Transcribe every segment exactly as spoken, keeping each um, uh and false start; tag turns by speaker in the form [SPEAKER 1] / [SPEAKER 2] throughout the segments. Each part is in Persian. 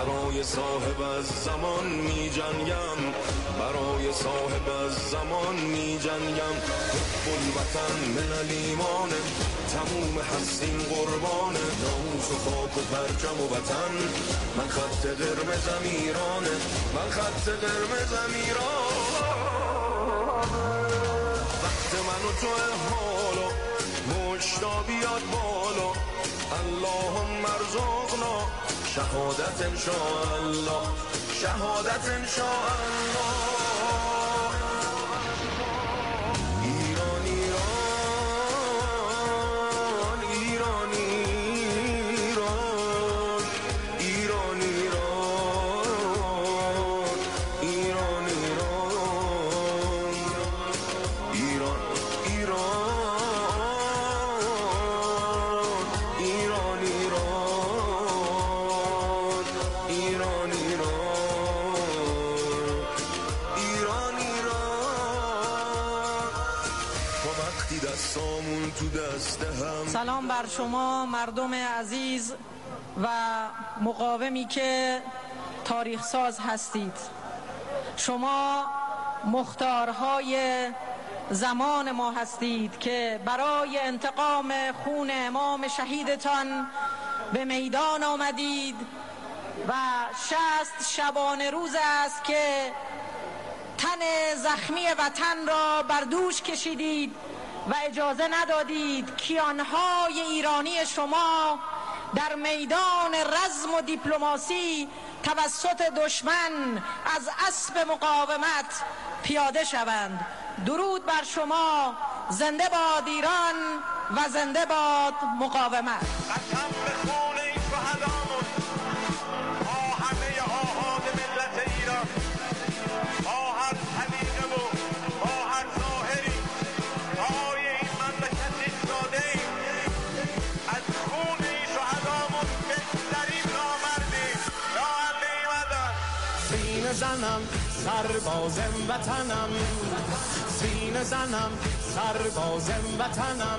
[SPEAKER 1] برای صاحب از زمان می جنگم، برای صاحب از زمان می جنگم. حب الوطن من الایمان، تموم هستیم قربان ناموس و خاک و پرچم و وطن. من خط قرمزم ایرانه، من خط قرمزم ایرانه. وقت من و تو حالا مشتا بیاد بالا، اللهم ارزقنا شهادت انشاءالله، شهادت انشاءالله. ایران ایران ایران ایران ایران ایران ایران ایران ایران ایران ایران ایران ایران ما وقتی دستامون تو دست هم.
[SPEAKER 2] سلام بر شما مردم عزیز و مقاومی که تاریخ ساز هستید. شما مختارهای زمان ما هستید که برای انتقام خون امام شهیدتان به میدان آمدید و شصت شبانه روز است که تن زخمی وطن را بر دوش کشیدید و اجازه ندادید کیانهای ایرانی شما در میدان رزم و دیپلماسی توسط دشمن از اسب مقاومت پیاده شوند. درود بر شما. زنده باد ایران و زنده باد مقاومت.
[SPEAKER 3] قسم به خون این شهدامون، با همه آحاد ملت ایران، با هر طریقه و با هر ظاهری پای این مملکت ایستاده ایم. از خون این شهدامون بهترین نامردیم. یا علی مدد.
[SPEAKER 4] سینه زنم سربازم وطنم، سینه زنم سربازم وطنم،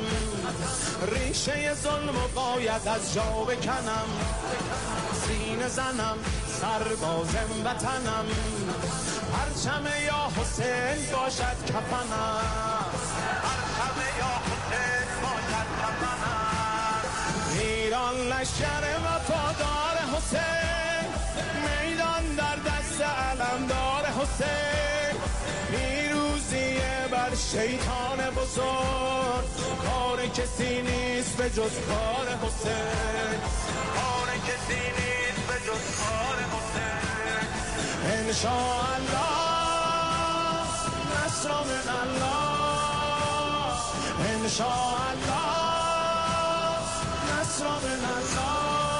[SPEAKER 4] ریشه ظلم و باید از جا بکنم. سینه زنم سربازم وطنم، پرچم یا حسین باشد کفنم،
[SPEAKER 3] پرچم یا حسین باشد کفنم.
[SPEAKER 4] ایران لشکر وفادار حسین، میدان در دست علمدار حسین. پیروزیه بر شیطان بزرگ، کار کسی نیست به جز کار حسین،
[SPEAKER 3] کار کسی نیست به جز کار حسین.
[SPEAKER 4] انشاءالله نصر من الله، انشاءالله نصر من الله.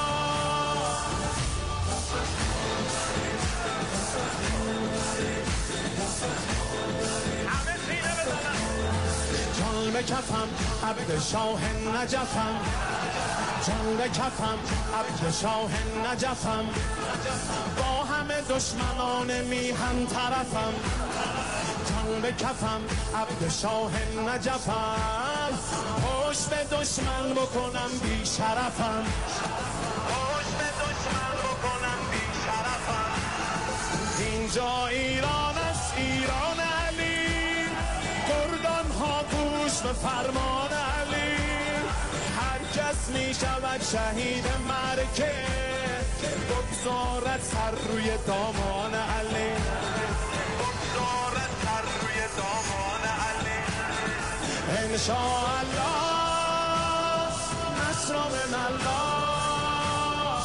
[SPEAKER 4] جان به کفم عبد شاه نجفم، جان به کفم عبد شاه نجفم، با همه دشمنان میهن طرفم. جان به کفم عبد شاه نجفم، پشت به دشمن بکنم بی شرفم،
[SPEAKER 3] پشت به دشمن بکنم بی شرفم.
[SPEAKER 4] اینجا ایران است، ایران علی، گردان ها گوش به فرمان علی. هر کس می شود شهید مرکه، بگذارد سر روی دامان علی،
[SPEAKER 3] بگذارد سر روی دامان علی.
[SPEAKER 4] انشاءالله نصر من الله،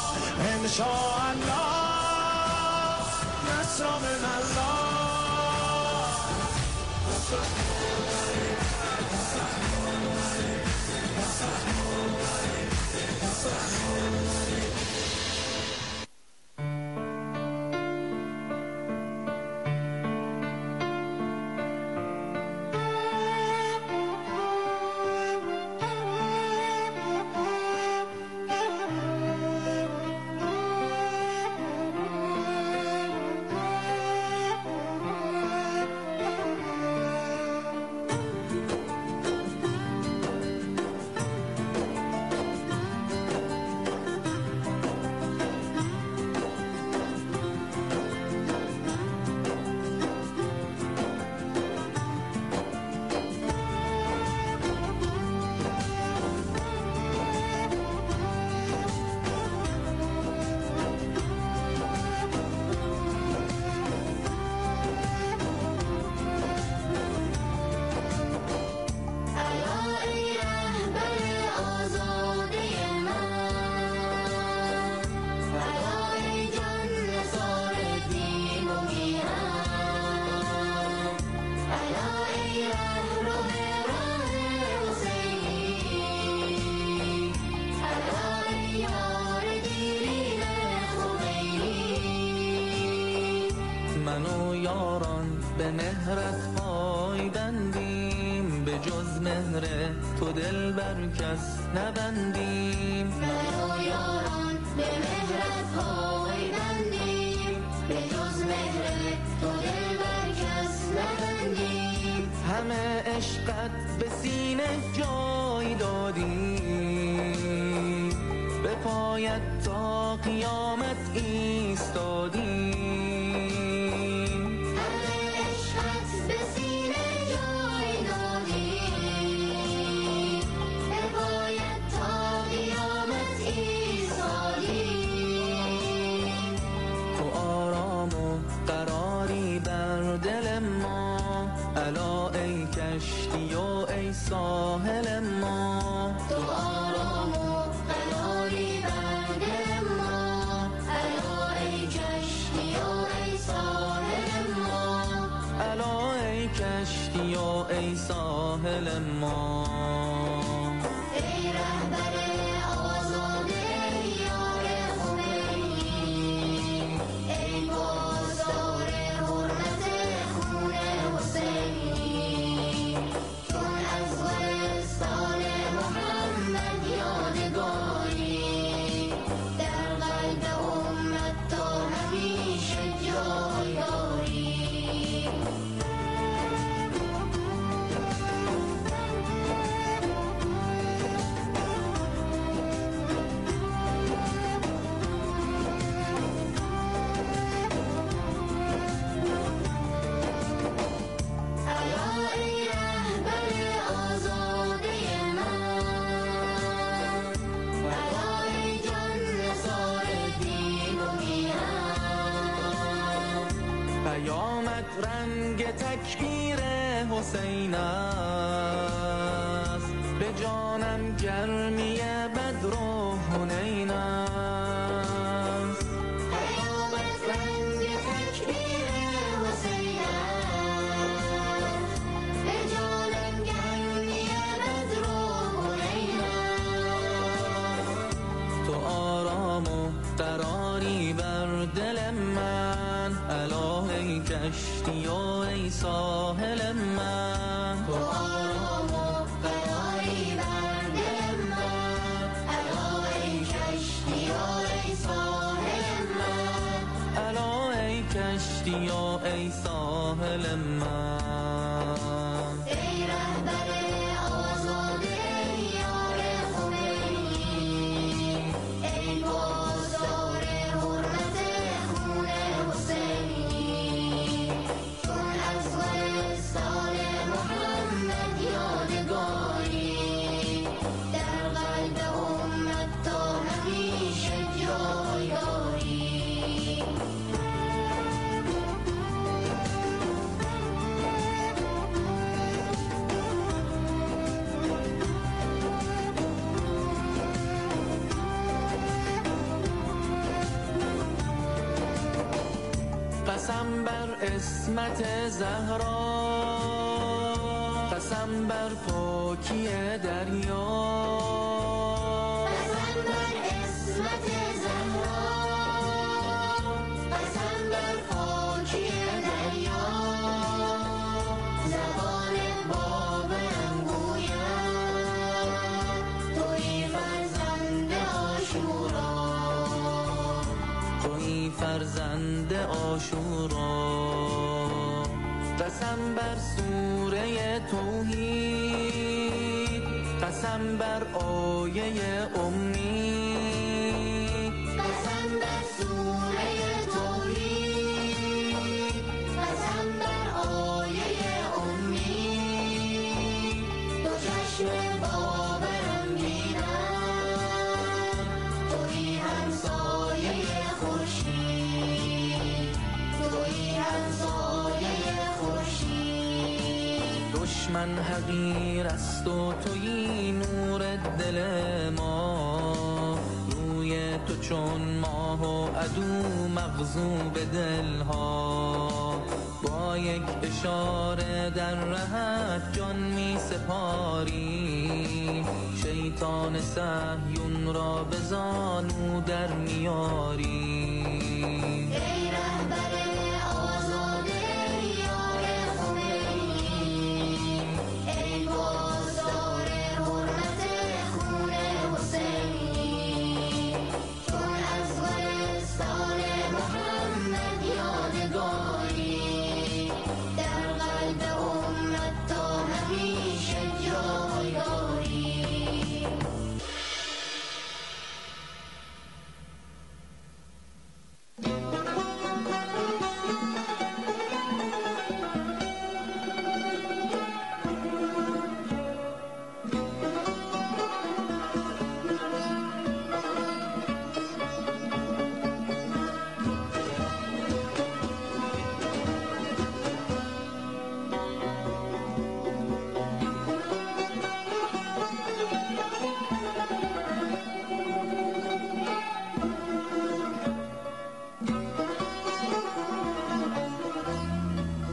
[SPEAKER 4] انشاءالله نصر من الله.
[SPEAKER 5] من و یاران به مهرت پای بندیم، به جز مهر تو دل بر کس نبندیم.
[SPEAKER 6] من و یاران به مهرت پای بندیم، به جز مهر تو دل بر کس نبندیم.
[SPEAKER 5] همه عشقت به سینه جای دادیم، به پایت تا قیامت ایستادیم.
[SPEAKER 6] همه عشقت به سینه جای دادیم، به پایت تا قیامت ایستادیم.
[SPEAKER 5] تو آرام و قراری بر دل ما، الا ای کشتی و ای ساحل ما.
[SPEAKER 6] تو آرام و قراری بر دل ما، الا ای کشتی و ای ساحل ما.
[SPEAKER 5] الا ای کشتی و ای ساحل ما.
[SPEAKER 6] ای رهبر آزاده یار خمینی، ای پاسدار حرمت خون حسینی. چون از گلستان محمد یادگاری، در قلب امت تا همیشه جای داری. الا ای رهبر آزاده من، الا ای جان نثار دین و میهن.
[SPEAKER 5] پیامت رنگ تکبیر حسین است، به جانم گرمی بدر و حنین است.
[SPEAKER 6] پیامت رنگ تکبیر حسین است، به جانم گرمی بدر و حنین است.
[SPEAKER 5] تو آرام و قراری بر دل من، الا ای کشتی و ای ساحل من.
[SPEAKER 6] تو آرام و قراری بر دل من، الا ای کشتی و ای ساحل من.
[SPEAKER 5] الا ای کشتی و ای ساحل من.
[SPEAKER 6] ای رهبر آزاده یار خمینی، ای پاسدار حرمت خون حسینی. چون از گلستان محمد یادگاری، در قلب امت تا همیشه جای داری.
[SPEAKER 5] قسم بر عصمت زهرا، قسم بر پاکی دریا.
[SPEAKER 6] قسم بر عصمت زهرا، قسم بر پاکی دریا. زبان باورم گوید تویی فرزند عاشورا،
[SPEAKER 5] تویی فرزند عاشورا. قسم بر سوره توحید، قسم بر آیه امید.
[SPEAKER 6] قسم بر سوره توحید، قسم بر آیه امید. دو چشم باورم دیدن تویی همسایه خورشید، تویی همسایه خورشید.
[SPEAKER 5] دشمن حقیر است و تویی نور دل ما، روی تو چون ماه و عدو مغضوب دلها. با یک اشاره در رهت جان می سپاری، شیطان صهیون را به زانو در میاری.
[SPEAKER 6] ای رهبر آزاد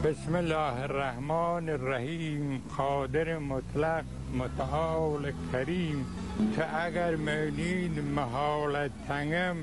[SPEAKER 7] بسم الله الرحمن الرحیم. قادر مطلق متعال کریم. تو اگر مینین محالت تنگم،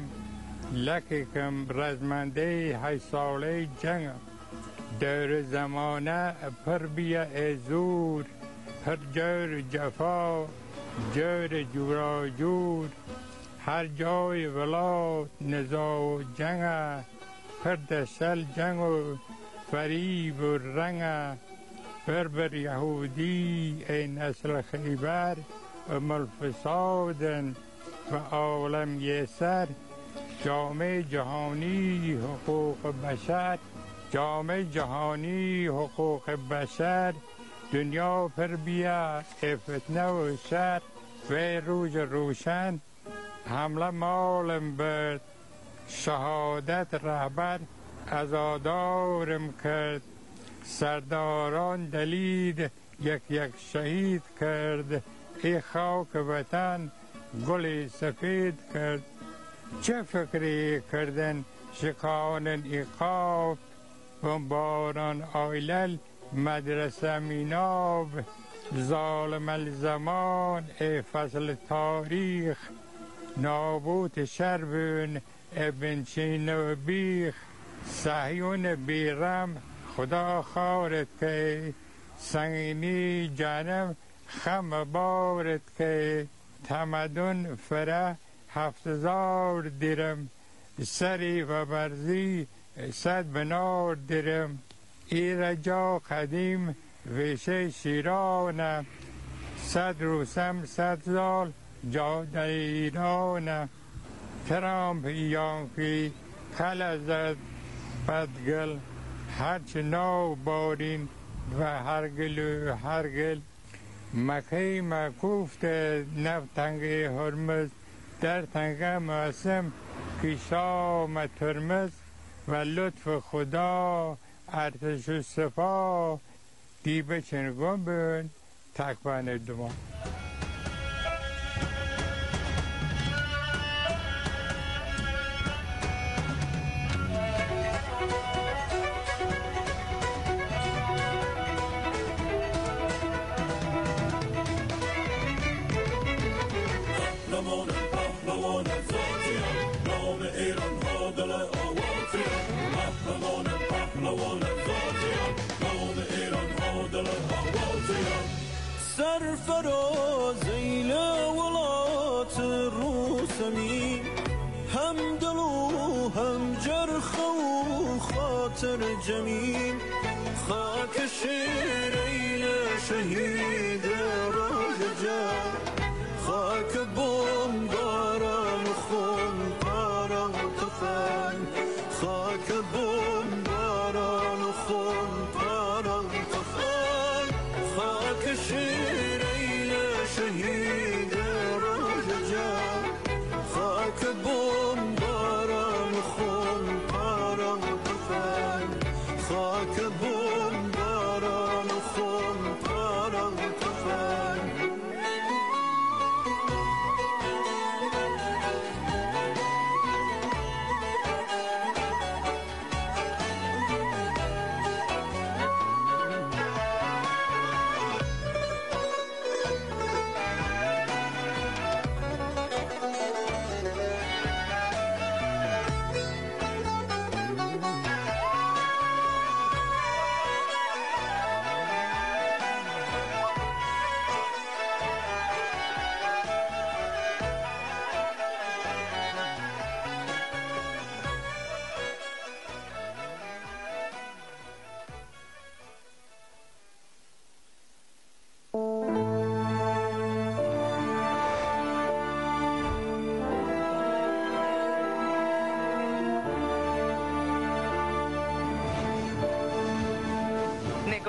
[SPEAKER 7] لککم رزمنده های ساله جنگم. دور زمانه پر بیا ازور، پر جور جفا جور جورا جور. هر جای ولاد نزا و جنگ، پر دسل جنگ و فریب و رنگ. بر بر یهودی ای نسل خیبر، ام الفسادن و عالم یسر. جامعه جهانی حقوق بشر، جامعه جهانی حقوق بشر. دنیا پر بیا فتنه و شر، و روز روشن حمله مالم برد. شهادت رهبر عزادارم کرد، سرداران دلید یک یک شهید کرد. ای خاک وطن گل سفید کرد. چه فکری کردن شکان ایقاف، بمباران آیلل مدرسه میناب. ظالم الزمان ای فصل تاریخ، نابوت شربون ابن چین و بیخ. صهیون بیرم خدا خارت که، سنگینی جانم خم بارت که. تمدن فره هفت هزار دیرم، سری و برزی صد بنار دیرم. ای رجا قدیم ویشه شیرانه، صد روسم صد سال جاده ایرانه. ترامپ یانکی خل زد بدگل، هرچه نو بارین و هرگل و هرگل. مکی مکوفت نفتنگ هرمز، در تنگ معصم پیشام ترمز. و لطف خدا ارتش و سپاه، دیبه چنگون بین تکبن دما.
[SPEAKER 4] سرفرازین ولات روسمی، هم دل و هم جرخ و خاطر جمیل. خاک شیرین شهید راه جان، خاک بمباران خون پاران تفنگ. خاک بمباران خون پاران تفنگ. خاک شیرین شهید راه جان، خاک بمباران خون پاران تفنگ. خاک بمباران خون پاران تفنگ.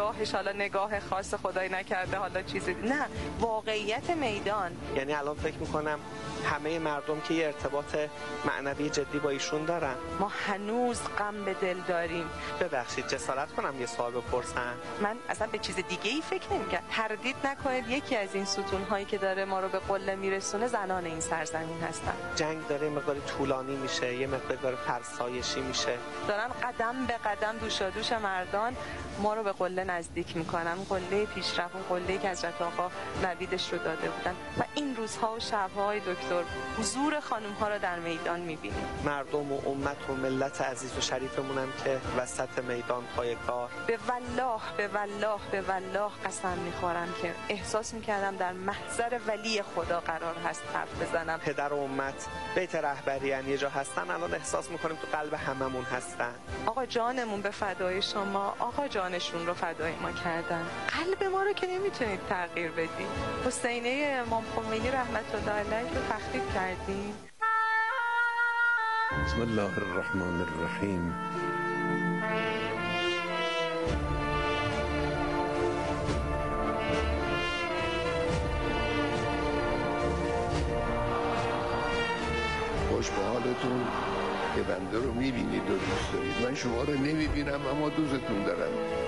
[SPEAKER 8] نگاهش حالا نگاه خاص خدای نکرده حالا چیزی، نه، واقعیت میدان.
[SPEAKER 9] یعنی الان فکر میکنم همه مردم که یه ارتباط معنوی جدی با ایشون دارن.
[SPEAKER 8] ما هنوز غم به دل داریم.
[SPEAKER 9] ببخشید جسارت کنم یه سوال بپرسم؟
[SPEAKER 8] من اصلا به چیز دیگه ای فکر نمی‌کردم. تردید نکنید یکی از این ستون‌هایی که داره ما رو به قله میرسونه زنان این سرزمین هستن.
[SPEAKER 9] جنگ داره مقدار طولانی میشه، یه مقدار داره فرسایشی میشه، دارن
[SPEAKER 8] قدم به قدم دوشادوش مردان ما رو به قله نزدیک میکنن. قله پیشرفت، اون قله‌ای که حضرت آقا نویدش رو داده بودن و این روزها و شب‌های دکتر حضور خانم‌ها رو در میدان می‌بینیم.
[SPEAKER 9] مردم و امت و ملت عزیز و شریفمون هم که وسط میدان پای کار.
[SPEAKER 8] به والله به والله به والله قسم می‌خورم که احساس می‌کردم در محضر ولی خدا قرار هست حرف بزنم.
[SPEAKER 9] پدر و امت بیت رهبریان یه جا هستن، الان احساس می‌کنیم تو قلب هممون هستن.
[SPEAKER 8] آقا جانمون به فدای شما، آقا جانشون رو فدای ما کردن. قلب ما رو که نمیتونید تغییر بدید. حسینه امام خمینی رحمت الله علیه رو تخریب کردیم.
[SPEAKER 10] بسم الله الرحمن الرحیم. خوش به حالتون که بنده رو میبینید و دوست دارید. من شما رو نمیبینم اما دوستتون دارم.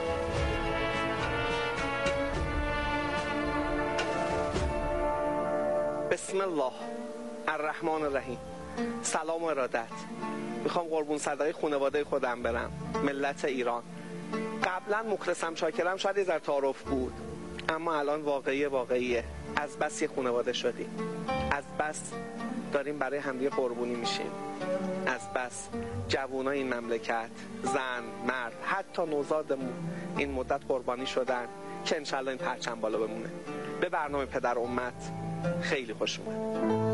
[SPEAKER 9] بسم الله الرحمن الرحیم. سلام و ارادت. میخوام قربون صدقه خانواده خودم برم، ملت ایران. قبلا مخلصم شاکرم شاید یه ذره تعارف بود، اما الان واقعی واقعیه. از بس یه خانواده شدیم، از بس داریم برای همدیگه قربونی میشیم، از بس جوانای این مملکت، زن، مرد، حتی نوزادمون این مدت قربانی شدن که انشالله این پرچم بالا بمونه. به برنامه پدر امت خیلی خوش اومد.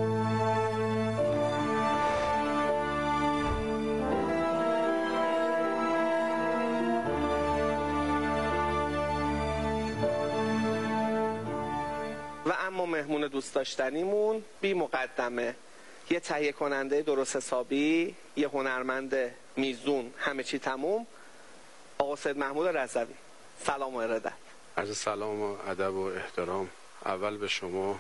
[SPEAKER 9] و اما مهمون دوست داشتنیمون بی مقدمه، یه تهیه کننده درست حسابی، یه هنرمند میزون، همه چی تموم، آقا سید محمود رضوی. سلام و ارادت.
[SPEAKER 11] عرض سلام و ادب و احترام اول به شما،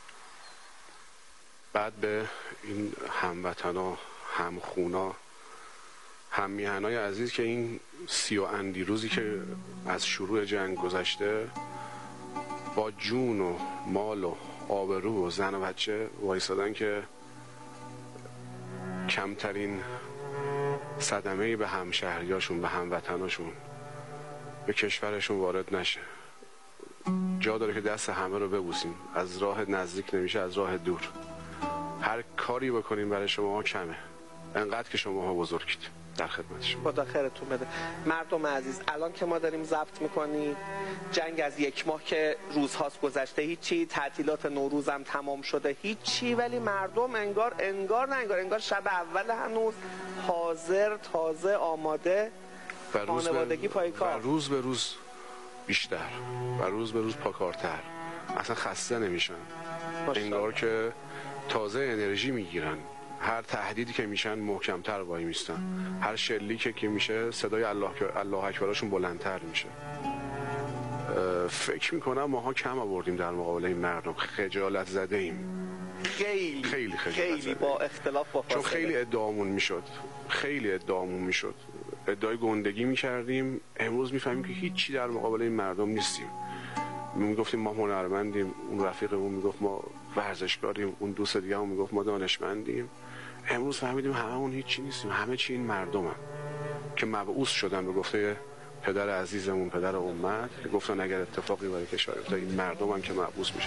[SPEAKER 11] بعد به این هموطنا، همخونا، هممیهنای عزیز که این سی و اندی روزی که از شروع جنگ گذشته با جون و مال و آبرو و زن و بچه وایسادن که کمترین صدمه‌ای به همشهریاشون، به هموطناشون، به کشورشون وارد نشه. جا داره که دست همه رو ببوسیم. از راه نزدیک نمیشه، از راه دور. هر کاری بکنیم برای شما کمه، انقدر که شما ها بزرگید. در خدمت شما.
[SPEAKER 9] خدا خیرتون بده. مردم عزیز، الان که ما داریم ضبط میکنیم، جنگ از یک ماه که روزهاست گذشته، هیچی، تعطیلات نوروز هم تمام شده، هیچی، ولی مردم انگار انگار نه انگار انگار شب اول هنوز حاضر، تازه، آماده، خانوادگی پای کار.
[SPEAKER 11] و روز به روز بیشتر و روز به روز پاکارتر، اصلا خسته نمیشن، انگار که تازه انرژی میگیرن. هر تهدیدی که میشن محکمتر وای میستن، هر شلیکی که میشه صدای الله الله اکبرشون بلندتر میشه. فکر میکنم ماها کم آوردیم در مقابل این مردم، خجالت زده ایم،
[SPEAKER 9] خیلی
[SPEAKER 11] خیلی خجالت
[SPEAKER 9] خیلی
[SPEAKER 11] زده
[SPEAKER 9] با اختلاف با
[SPEAKER 11] چون خیلی ادعامون میشد، خیلی ادعامون میشد، ادعای گندگی میکردیم. امروز میفهمیم که هیچی در مقابل این مردم نیستیم. میگفتیم ما هنرمندیم، اون رفیقمون میگفت ما ورزشکاریم، اون دوست دیگه هم میگفت ما دانشمندیم. امروز فهمیدیم هممون هیچی نیستیم، همه چی این مردم هم که مبعوث شدن به گفته پدر عزیزمون، پدر امت، که گفتن اگر اتفاقی برای کشور افتاد این مردم هم که مبعوث میشن.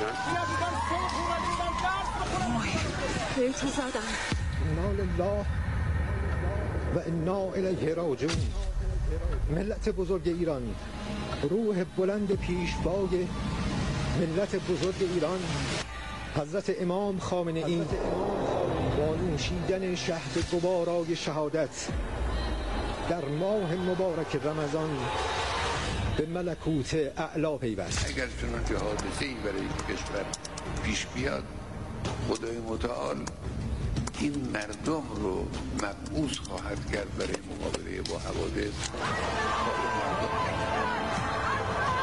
[SPEAKER 12] بهتون زدن. انا لله و انا الیه راجعون. ملت بزرگ ایران، روح بلند پیشوای ملت بزرگ ایران حضرت امام خامنه ای با نوشیدن شهد گوارای شهادت در ماه مبارک رمضان به ملکوت اعلا پیوست.
[SPEAKER 10] اگر چنانچه حادثه‌ای برای کشور پیش بیاد، خدای متعال این مردم رو مبعوث خواهد کرد برای مقابله با حوادث.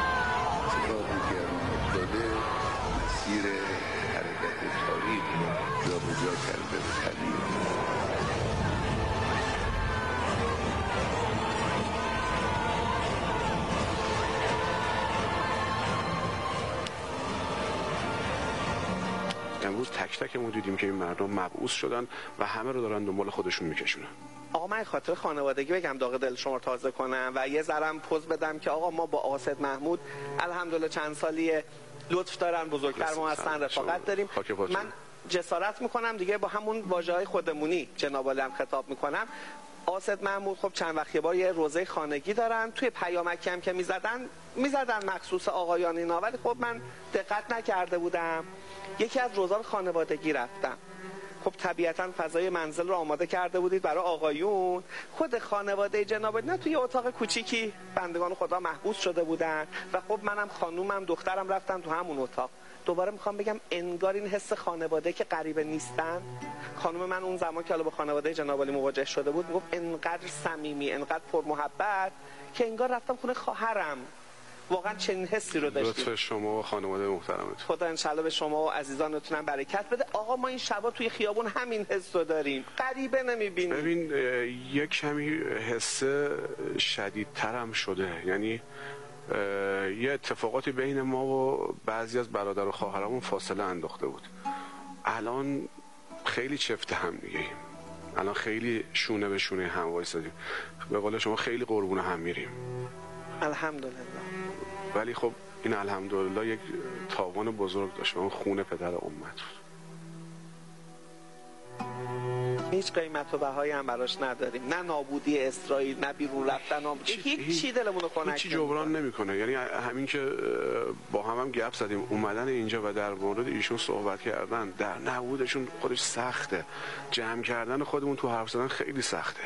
[SPEAKER 10] اتفاقی که افتاده مسیر حرکت تاریخ رو جابجا کرده و تغییر داده.
[SPEAKER 11] امروز تک تک ما دیدیم که این مردم مبعوث شدن و همه رو دارن دنبال خودشون میکشونن.
[SPEAKER 9] آقا من خاطر خانوادگی بگم داغ دل شما رو تازه کنم و یه ذرم پوز بدم که آقا ما با آقا سید محمود الحمدلله چند سالیه لطف دارن، بزرگتر ما هستن، رفاقت داریم. من جسارت میکنم دیگه با همون واژه‌های خودمونی جناب عالی هم خطاب میکنم. آقا سید محمود خب چند وقت یه بار یه روزه خانگی دارن، توی پیامکی هم که میزدن میزدن مخصوص آقایان اینا، ولی خب من دقت نکرده بودم. یکی از روزا خانوادگی رفتم، خب طبیعتا فضای منزل رو آماده کرده بودید برای آقایون. خود خانواده جناب نه توی اتاق کوچیکی بندگان خدا محبوس شده بودن و خب منم خانومم دخترم رفتن تو همون اتاق. دوباره میخوام بگم انگار این حس خانواده که غریبه نیستن. خانم من اون زمان که حالا با خانواده جناب عالی مواجه شده بود میگفت انقدر صمیمی، انقدر پرمحبت که انگار رفتم خونه خواهرم. واقعا چنین حسی رو داشتیم.
[SPEAKER 11] لطف شما و خانواده محترمتون.
[SPEAKER 9] خدا انشالله به شما و عزیزانتون هم برکت بده. آقا ما این شبا توی خیابون همین حس رو داریم، غریبه نمیبینیم.
[SPEAKER 11] ببین یک کمی حس شدیدتر هم شده، یعنی یه اتفاقاتی بین ما و بعضی از برادر و خواهرامون فاصله انداخته بود. الان خیلی چفت هم دیگه ایم، الان خیلی شونه به شونه هم وایسادیم، به قول شما خیلی قربون هم میریم
[SPEAKER 9] الحمدلله.
[SPEAKER 11] ولی خب این الحمدلله یک تاوان بزرگ داشت و اون خون پدر امت بود.
[SPEAKER 9] هیچ قیمت و بهایی هم براش نداریم، نه نابودی اسرائیل، نه بیرون رفتن، هیچ چی دلمون رو کنه،
[SPEAKER 11] هیچی جبران نمیکنه. یعنی همین که با هم هم گپ زدیم اومدن اینجا و در مورد ایشون صحبت کردن، در نبودشون خودش سخته، جمع کردن خودمون تو حرف زدن خیلی سخته.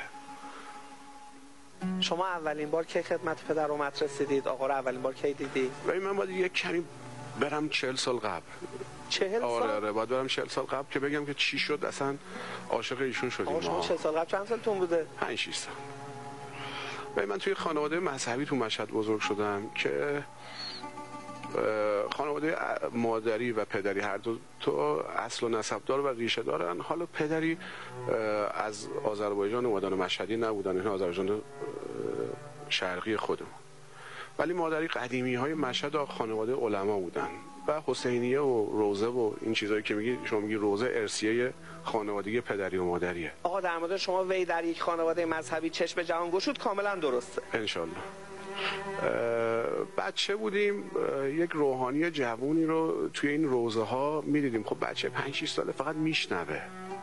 [SPEAKER 9] شما اولین بار کی خدمت پدر امت رسیدید؟ آقا رو اولین بار کی دیدی؟
[SPEAKER 11] ببین من باید یک کمی برم چهل سال قبل.
[SPEAKER 9] چهل سال؟
[SPEAKER 11] آره آره باید برم چهل سال قبل که بگم که چی شد اصلا عاشق ایشون شدیم.
[SPEAKER 9] آقا شما چهل سال قبل چند سالتون بوده؟
[SPEAKER 11] پنج شش سال. ببین من توی خانواده مذهبی تو مشهد بزرگ شدم که خانواده مادری و پدری هر دو تو اصل و نسبدار و ریشه دارن. حالا پدری از آذربایجان اومدن مشهدی نبودن، این آذربایجان شرقی خودمون، ولی مادری قدیمی های مشهد و خانواده علما بودن و حسینیه و روزه و این چیزایی که میگی شما میگی روزه ارثیه خانوادگی پدری و مادریه.
[SPEAKER 9] آقا در مورد شما وی در یک خانواده مذهبی چشم جهان گشود کاملا درسته
[SPEAKER 11] انشالله. بچه بودیم، یک روحانی جوونی رو توی این روزه ها میدیدیم. خب بچه پنج شش ساله فقط میشنوه،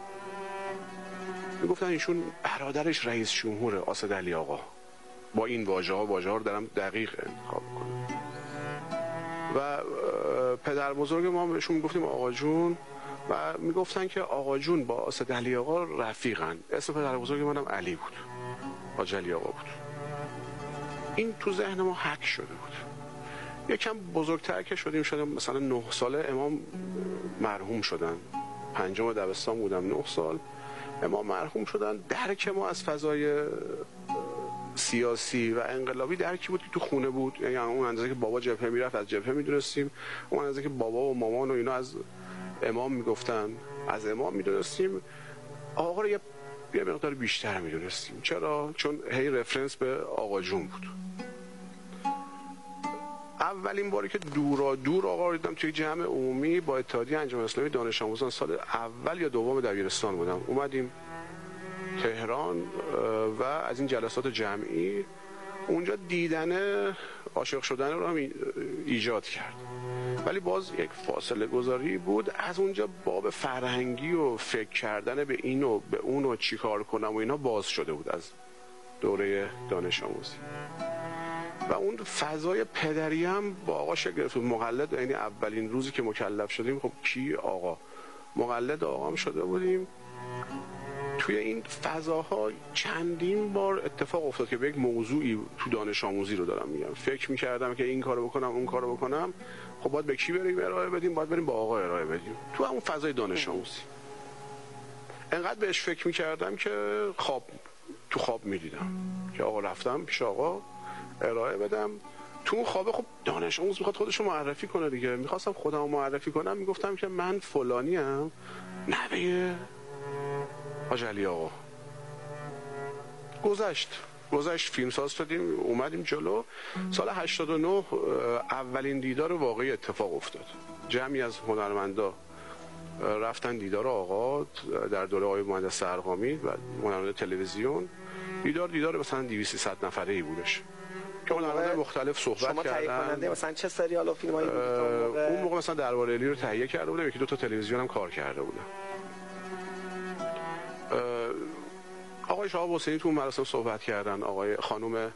[SPEAKER 11] میگفتن ایشون برادرش رئیس جمهور آسد علی آقا. با این واژه ها واژه ها رو دارم دقیق انتخاب کنم. و پدر بزرگ ما بهشون میگفتیم آقا جون و میگفتن که آقا جون با آسد علی آقا رفیقن. اسم پدر بزرگ منم علی بود، حاج علی آقا بود. این تو ذهن ما حک شده بود. یکم بزرگتر که شدیم شدیم مثلا نه ساله امام مرحوم شدن، پنجم دبستان بودم، نه سال امام مرحوم شدن. درک ما از فضای سیاسی و انقلابی درکی بود که تو خونه بود، یعنی اون اندازه که بابا جبهه میرفت از جبهه میدونستیم، اون اندازه که بابا و مامان و اینا از امام میگفتن از امام میدونستیم. آقا رو یه یه مقدار بیشتر میدونستیم. چرا؟ چون هی رفرنس به آقا جون بود. اولین باری که دورا دور آقا رو دیدم توی جمع عمومی با اتحادیه انجمن اسلامی دانش آموزان، سال اول یا دوم دبیرستان بودم، اومدیم تهران و از این جلسات جمعی اونجا دیدن عاشق شدن رو هم ایجاد کرد. ولی باز یک فاصله گذاری بود. از اونجا باب فرهنگی و فکر کردن به این و به اون و چی کار کنم و اینا باز شده بود از دوره دانش آموزی. و اون فضای پدری هم با آقا شکل گرفت. مقلد، یعنی اولین روزی که مکلف شدیم خب کی؟ آقا. مقلد آقا هم شده بودیم. توی این فضاها چندین بار اتفاق افتاد که به یک موضوعی تو دانش آموزی رو دارم میگم فکر میکردم که این کارو بکنم اون کارو بکنم، خب باید به کی بریم ارائه بدیم؟ باید بریم با آقا ارائه بدیم تو همون فضای دانش آموزی. انقدر بهش فکر میکردم که خواب تو خواب میدیدم که آقا رفتم پیش آقا ارائه بدم. تو اون خوابه خب دانش آموز میخواد خودش رو معرفی کنه دیگه. میخواستم خودم رو معرفی کنم، میگفتم که من فلانی ام، نوه حاج علی آقا. گذشت گذشت فیلمساز شدیم، اومدیم جلو. سال هشتاد و نه اولین دیدار واقعی اتفاق افتاد. جمعی از هنرمندا رفتن دیدار آقا در دوره آقای مهندس ارقامی و هنرمند تلویزیون. دیدار دیدار مثلا دویست سیصد نفره ای بودش که هنرمندان مختلف صحبت
[SPEAKER 9] شما
[SPEAKER 11] کردن.
[SPEAKER 9] شما تهیه کننده مثلا چه سریال و فیلمایی بودید اون موقع؟
[SPEAKER 11] اون موقع مثلا درباره الی رو تهیه کرده بودم، یکی دو تا تلویزیون هم کار کرده بودم. آقای شهاب حسینی تو مراسم صحبت کردن، آقای خانم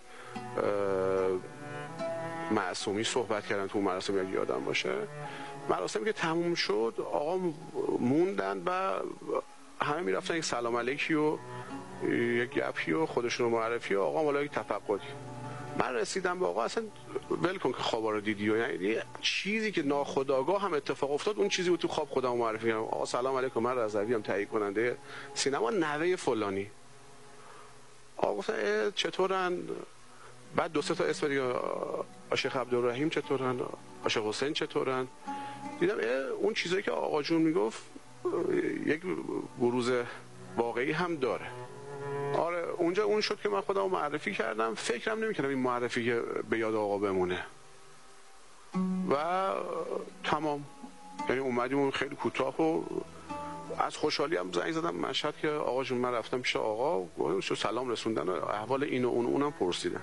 [SPEAKER 11] معصومی صحبت کردن تو مراسم، اگه یادم باشه. مراسمی که تموم شد آقا موندن و همه میرفتن یک سلام علیکی و یک گپی و خودشون رو معرفی و آقا مولا یک تفقدی. من رسیدم به آقا، اصلا ول کن که خوابا رو دیدی و یعنی چیزی که ناخودآگاه هم اتفاق افتاد اون چیزی بود تو خواب خودم معرفی کردم. آقا سلام علیکم، من رضوی ام، تهیه کننده سینما، نوه فلانی. آقا گفتن چطورن؟ بعد دو سه تا اسم دیگه، شیخ عبدالرحیم چطورن، شیخ حسین چطورن. دیدم اون چیزایی که آقا جون میگفت یک بروز واقعی هم داره. آره اونجا اون شد که من خودم معرفی کردم. فکرم نمی‌کردم این معرفی که به یاد آقا بمونه و تمام. یعنی اومدیم خیلی کوتاه و از خوشحالی هم زنگ زدم مشهد که آقا جون من رفتم پیش آقا، گفتم سلام رسوندن و احوال این و اون اونم پرسیدن.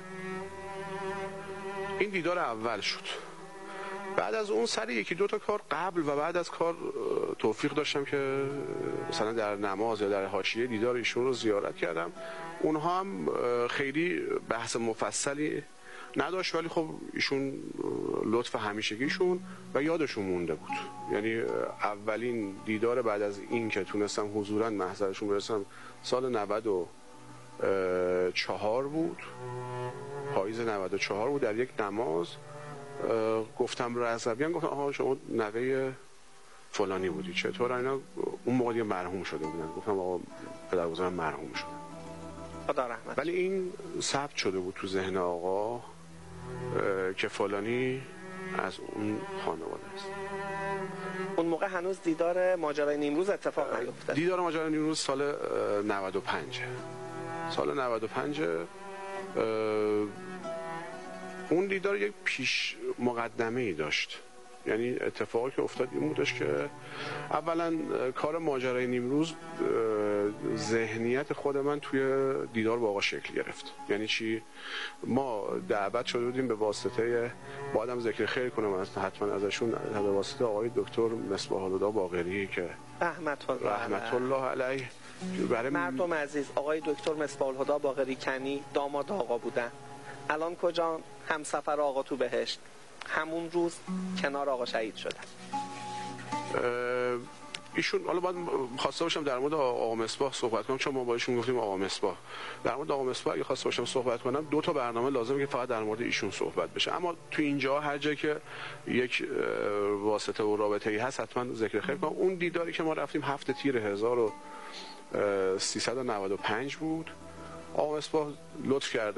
[SPEAKER 11] این دیدار اول شد. بعد از اون سر یکی دو تا کار قبل و بعد از کار توفیق داشتم که مثلا در نماز یا در حاشیه دیدار ایشون رو زیارت کردم. اونها هم خیلی بحث مفصلی نداشت ولی خب ایشون لطف همیشگیشون و یادشون مونده بود. یعنی اولین دیدار بعد از این که تونستم حضوراً محضرشون برسم سال نود و چهار بود، پاییز نود و چهار بود، در یک نماز گفتم رضویان، گفتم آها شما نوه فلانی بودی چطور؟ اینا اون موقع دیگه مرحوم شده بودن. گفتم آقا پدربزرگم مرحوم شده،
[SPEAKER 9] خدا رحمت.
[SPEAKER 11] ولی این ثبت شده بود تو ذهن آقا که فلانی از اون خانواده است.
[SPEAKER 9] اون موقع هنوز دیدار ماجرای نیمروز اتفاق نیفتاد.
[SPEAKER 11] دیدار ماجرای نیمروز سال نود و پنج سال نود و پنج اون دیدار یک پیش مقدمه ای داشت. یعنی اتفاقی که افتاد این بودش که اولا کار ماجرای نیمروز ذهنیت خود من توی دیدار با آقا شکل گرفت. یعنی چی؟ ما دعوت شده بودیم به واسطه، با آدم ذکر خیر کنم حتما ازشون، به واسطه آقای دکتر مصباح الهدی باقری که
[SPEAKER 9] رحمت الله
[SPEAKER 11] رحمت الله علیه، برای
[SPEAKER 9] مردم عزیز آقای دکتر مصباح الهدی باقری کنی داماد آقا بودن. الان کجا؟ همسفر آقا تو بهشت. همون روز کنار آقا شهید شدن.
[SPEAKER 11] ایشون حالا باید خواسته باشم در مورد آقا مصباح صحبت کنم، چون ما با ایشون گفتیم آقا مصباح. در مورد آقا مصباح اگه خواسته باشم صحبت کنم دو تا برنامه لازمه که فقط در مورد ایشون صحبت بشه. اما تو اینجا هر جایی که یک واسطه و رابطه‌ای هست حتما ذکر خیر کنم. اون دیداری که ما رفتیم هفت تیر هزار و سیصد و نود و پنج بود. آقا مصباح لطف کرده